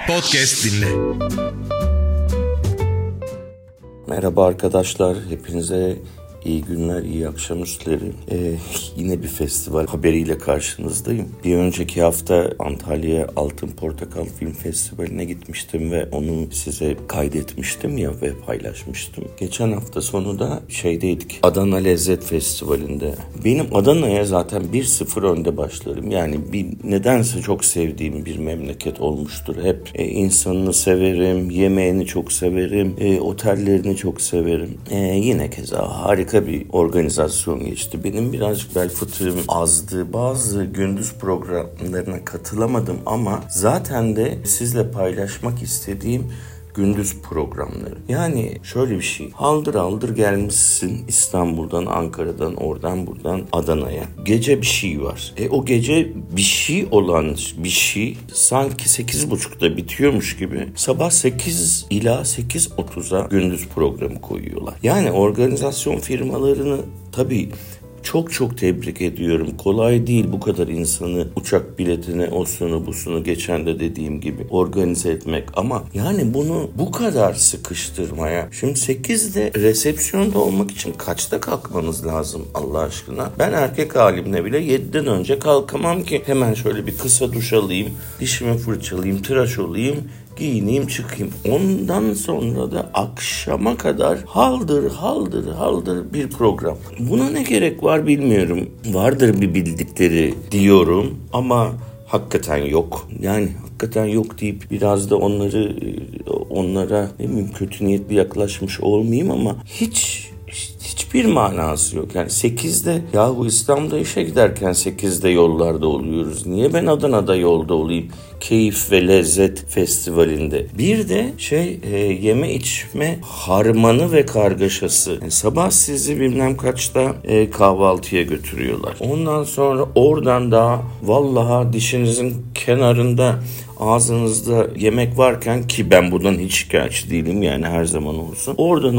Podcast dinle. Merhaba arkadaşlar, hepinize iyi günler, iyi akşamüstleri. Yine bir festival haberiyle karşınızdayım. Bir önceki hafta Antalya Altın Portakal Film Festivali'ne gitmiştim ve onu size kaydetmiştim ya ve paylaşmıştım. Geçen hafta sonu da şeydeydik, Adana Lezzet Festivali'nde. Benim Adana'ya zaten 1-0 önde başlarım. Yani nedense çok sevdiğim bir memleket olmuştur. Hep insanını severim, yemeğini çok severim, otellerini çok severim. Yine keza harika bir organizasyon geçti. Benim birazcık bel fıtığım azdı. Bazı gündüz programlarına katılamadım ama zaten de sizle paylaşmak istediğim gündüz programları. Yani şöyle bir şey. Haldır haldır gelmişsin İstanbul'dan, Ankara'dan, oradan buradan Adana'ya. Gece bir şey var. O gece bir şey olan bir şey sanki 8.30'da bitiyormuş gibi sabah 8 ila 8.30'a gündüz programı koyuyorlar. Yani organizasyon firmalarını tabii çok tebrik ediyorum. Kolay değil bu kadar insanı uçak biletine, osunu busunu geçen de dediğim gibi organize etmek. Ama yani bunu bu kadar sıkıştırmaya. Şimdi 8'de resepsiyonda olmak için kaçta kalkmanız lazım Allah aşkına? Ben erkek halimle bile 7'den önce kalkamam ki. Hemen şöyle bir kısa duş alayım, dişimi fırçalayayım, tıraş olayım, giyineyim çıkayım. Ondan sonra da akşama kadar haldır bir program. Buna ne gerek var bilmiyorum. Vardır bir bildikleri diyorum ama hakikaten yok. Yani hakikaten yok deyip biraz da onlara ne bileyim kötü niyetli yaklaşmış olmayayım ama hiçbir manası yok. Yani 8'de yahu İstanbul'da işe giderken 8'de yollarda oluyoruz. Niye ben Adana'da yolda olayım? Keyif ve Lezzet Festivali'nde. Bir de yeme içme harmanı ve kargaşası. Yani sabah sizi bilmem kaçta kahvaltıya götürüyorlar. Ondan sonra oradan daha vallahi dişinizin kenarında ağzınızda yemek varken ki ben bundan hiç şikayetçi değilim yani her zaman olsun. Oradan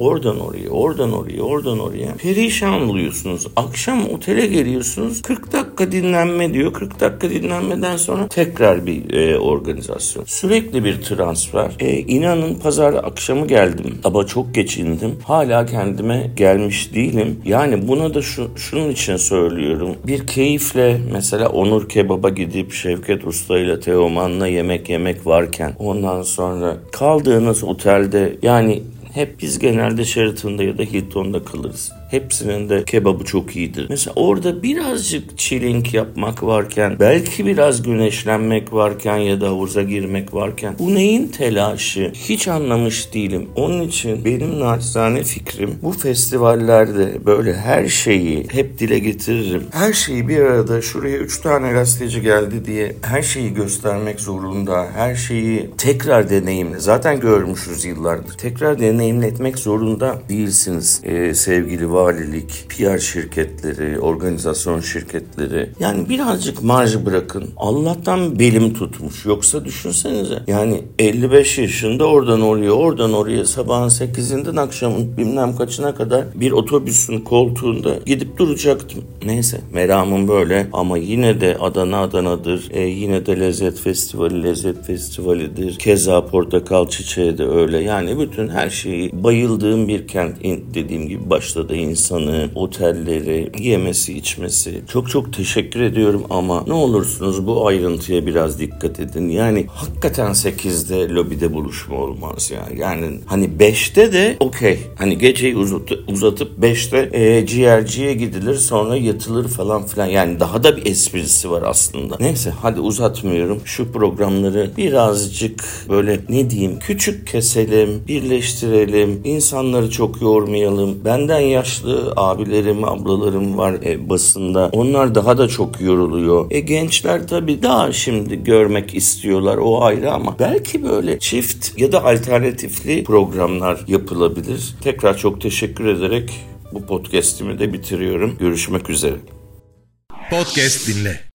oraya. Perişan oluyorsunuz. Akşam otele geliyorsunuz. 40 dakika dinlenme diyor. 40 dakika dinlenmeden sonra tekrar bir organizasyon. Sürekli bir transfer. İnanın pazar akşamı geldim. Ama çok geç indim. Hala kendime gelmiş değilim. Yani buna da şunun için söylüyorum. Bir keyifle mesela Onur Kebap'a gidip Şevket Usta ile Teoman'la yemek varken ondan sonra kaldığınız otelde yani hep biz genelde Sheraton'da ya da Hilton'da kalırız. Hepsinin de kebabı çok iyidir. Mesela orada birazcık chilling yapmak varken, belki biraz güneşlenmek varken ya da havuza girmek varken bu neyin telaşı? Hiç anlamış değilim. Onun için benim naçizane fikrim bu festivallerde böyle her şeyi hep dile getiririm. Her şeyi bir arada şuraya 3 tane gazeteci geldi diye her şeyi göstermek zorunda. Her şeyi tekrar deneyimle. Zaten görmüşüz yıllardır. Tekrar deneyimletmek zorunda değilsiniz sevgili valilik, PR şirketleri, organizasyon şirketleri. Yani birazcık marj bırakın. Allah'tan belim tutmuş. Yoksa düşünsenize. Yani 55 yaşında oradan oraya sabahın 8'inden akşamın bilmem kaçına kadar bir otobüsün koltuğunda gidip duracaktım. Neyse meramım böyle ama yine de Adana Adana'dır. Yine de Lezzet Festivali'dir. Keza Portakal Çiçeği de öyle. Yani bütün her şeyi bayıldığım bir kent. Dediğim gibi başta da insanı, otelleri, yemesi, içmesi. Çok teşekkür ediyorum ama ne olursunuz bu ayrıntıya biraz dikkat edin. Yani hakikaten 8'de lobide buluşma olmaz ya. Yani hani 5'te de okey. Hani geceyi uzatıp 5'te ciğerciye gidilir sonra yatılır falan filan. Yani daha da bir esprisi var aslında. Neyse hadi uzatmıyorum. Şu programları birazcık böyle ne diyeyim küçük keselim, birleştirelim. İnsanları çok yormayalım. Benden yaşlı abilerim, ablalarım var basında. Onlar daha da çok yoruluyor. Gençler tabii daha şimdi görmek istiyorlar. O ayrı ama belki böyle çift ya da alternatifli programlar yapılabilir. Tekrar çok teşekkür ederek bu podcast'imi de bitiriyorum. Görüşmek üzere. Podcast dinle.